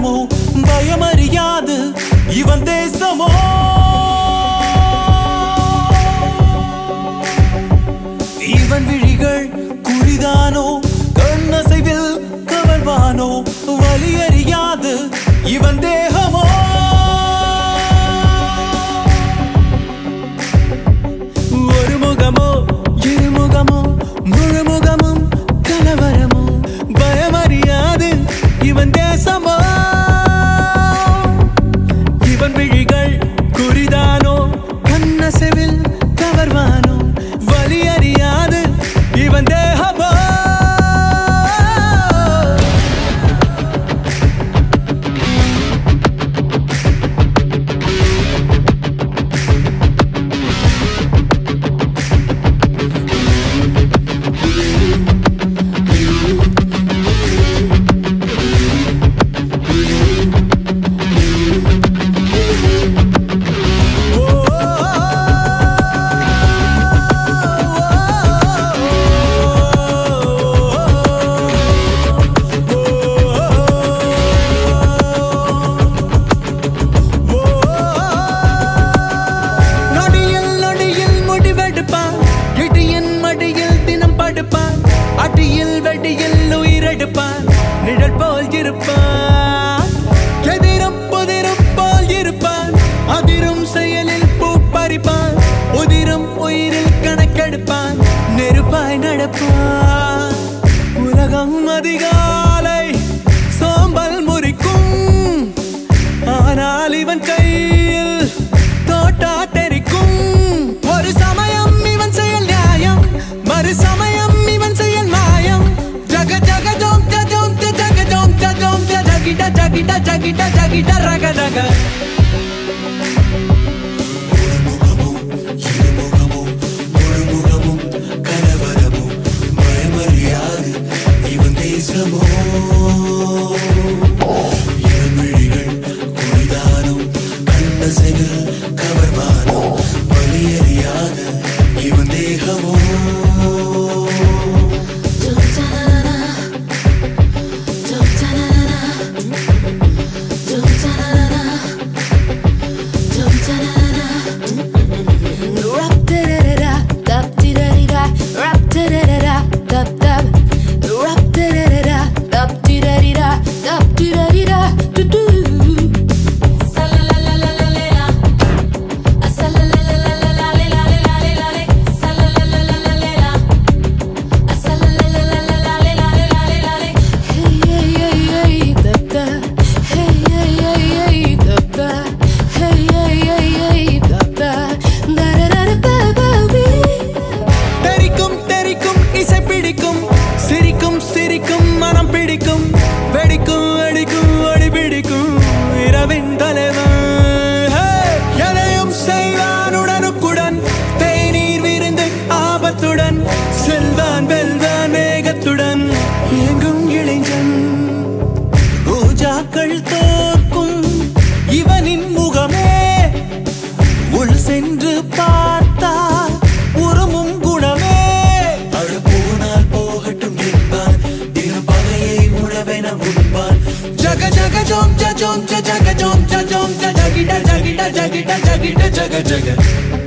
கலவரமோ பயமறியாது இவன் தேசமோ இவன் விழிகள் குறிதானோ கண்ணசைவில் கவர்வானோ வலியறியாது இவன் தேகமோ ஒரு முகமோ இருமுகமோ முழுமுகமும் கலவரமோ பயமறியாது இவன் தேசமோ இவன் விழிகள் குறிதானோ கண்ணசைவில் கவர்வானோ வலியறியாது இவன் தேகமோ அடியில் வெடியில் உயிரெடுப்பான் நிழல் போல் இருப்பான் எதிரும் புதிரும் போல் இருப்பான் அதிரும் செயலில் பூ பறிப்பான் உதிரும் உயிரில் கணக்கெடுப்பான் நெருப்பாய் நடப்பான் உலகம் அதிகாலை சோம்பல் முறிக்கும் ஆனால் இவன் கையில் தோட்டா தெரிக்கும் ஒரு சமயம் இவன் செயல் நியாயம் மறு சமயம் jagita jagita jagita raga raga முழுமுகமோ இருமுகமோ முழுமுகமோ கலவரமோ பயமறியாது இவன் தேசமோ இவன் விழிகள் குறிதானோ கண்ணசைவில் கவர்வானோ வலியறியாது இவன் தேகமோ சிரிக்கும் மனம் பிடிக்கும் வெடிக்கும் வெடிக்கும் ஒளி பிடிக்கும் இரவின் தலைவன் எதையும் செய்வான் உடனுக்குடன் தேநீர் விருந்து ஆபத்துடன் செல்வான் வெல்வான் வேகத்துடன் எங்கும் இளைஞன் ரோஜாக்கள் தோற்கும் இவனின் முகமே உள் சென்று பார்த்தால் உருமும் குணமே jaga jaga jom ja jom ja jaga jom ja jom ja jagita jagita jagita jagita jaga jaga